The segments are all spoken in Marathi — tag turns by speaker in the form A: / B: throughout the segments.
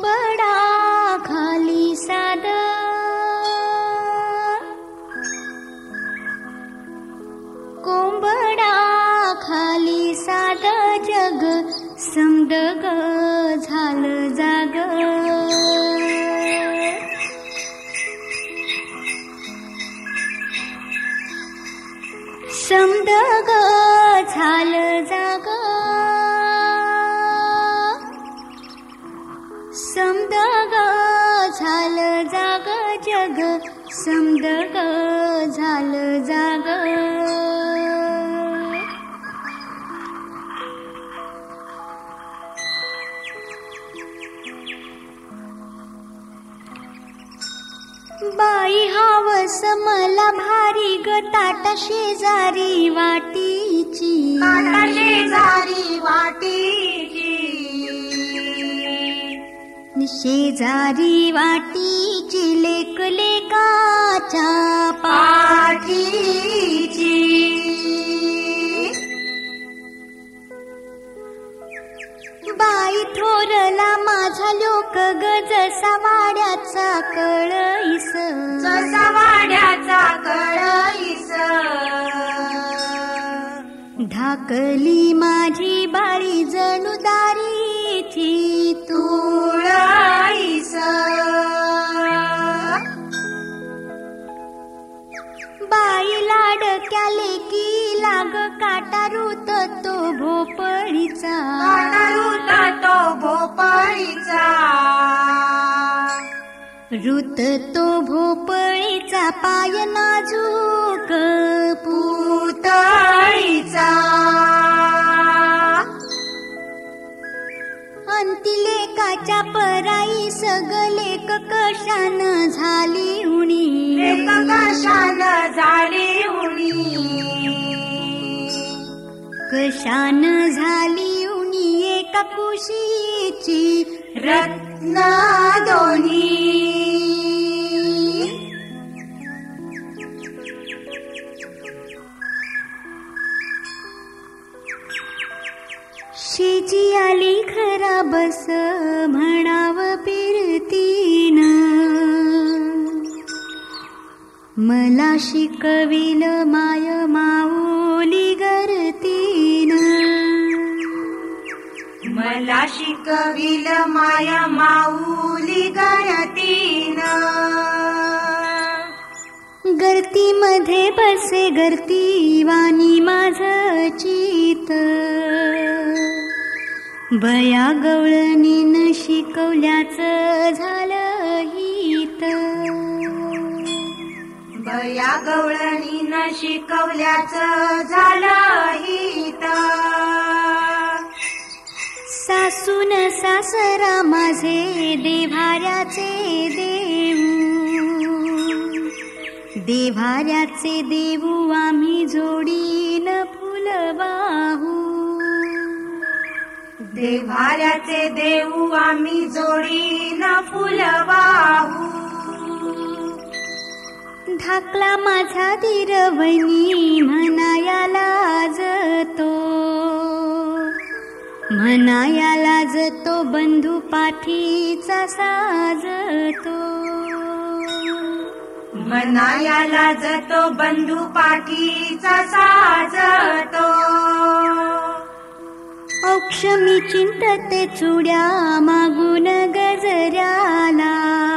A: कोंबडा खाली साद, कोंबडा खाली साद, जग समदग झालं जाग. समदग झालं जाग, समदग झालं जाग, जग समदग झालं जाग. बाई हावस मला भारी ग, ताटा शेजारी वाटीची,
B: ताटा शेजारी वाटीची,
A: शेजारी वाटीची, लेक लेकाच्या पाठीची. बाई थोरला माझा लोक ग, जसा वाड्याचा कळईस,
B: जसा वाड्याचा कळईस.
A: ढाकली माझी बाळी जणू दारीची
B: तुळईस.
A: बाई लाडक्या लेकी लाग, काटा रुत तो भोपळीचा,
B: काटा रुत तो भोपळीचा.
A: रुत तो भोपळीचा, पाय नाजूक
B: पुतळीचा.
A: अंती लेकाच्या पराई सगलेक कशान झाली उणी,
B: लेक कशान झाली उणी.
A: कशान झाली उणी, एका कुशीची
B: रत्न दोन्ही.
A: शेजी आली खराबस म्हणाव फिरतीन, मला शिकविल माय माऊली गरतीन.
B: मला शिकविल माया माऊली गरतीन.
A: गर्ती मध्ये बसे गर्ती वाणी माझं चित, बया गवळणीन शिकवल्याचं झालं हित.
B: बया गवळणीनं शिकवल्याचं झालं हित.
A: सासून सासरा माझे देव्हाऱ्याचे देऊ, देव्हाऱ्याचे देऊ आम्ही जोडीन फुलवाहू.
B: देव्हाऱ्याचे देऊ आम्ही जोडीनं फुलवाहू.
A: धाकला माझा धीर वहिनी म्हणाया लाजतो, म्हणाया लाजतो, बंधू पाठीचा साजतो.
B: मनाया लाजतो, बंधू पाठीचा साजतो.
A: औक्षमी चिंतते चुड्या मागून गजऱ्याला,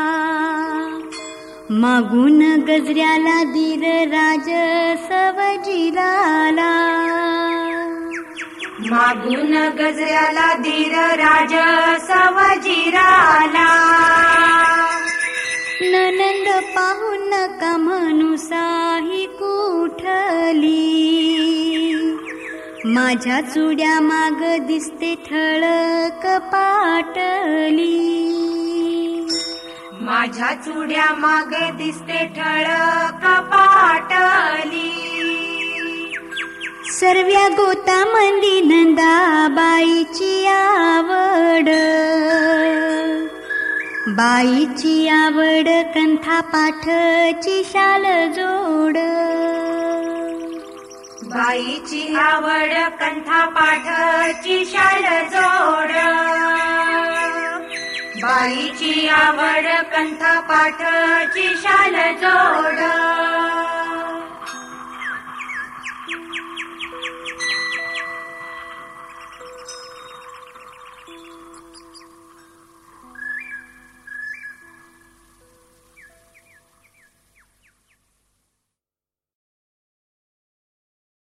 A: मागून गजऱ्याला धीर राज सवजीराला.
B: मागून गजऱ्याला धीर राज सवजीराला.
A: ननंद पाहून नका म्हणू साही कुठली, माझ्या चुड्या माग दिसते ठळक पाटली.
B: माझ्या चुड्या मागे दिसते ठळक पाटली.
A: सर्व्या गोता मंदी नंदाबाईची आवड, बाईची आवड कंथा पाठची शाल जोड.
B: बाईची आवड कंथा पाठची शाल जोड. बाईची आवड कंठपाठची शाल जोड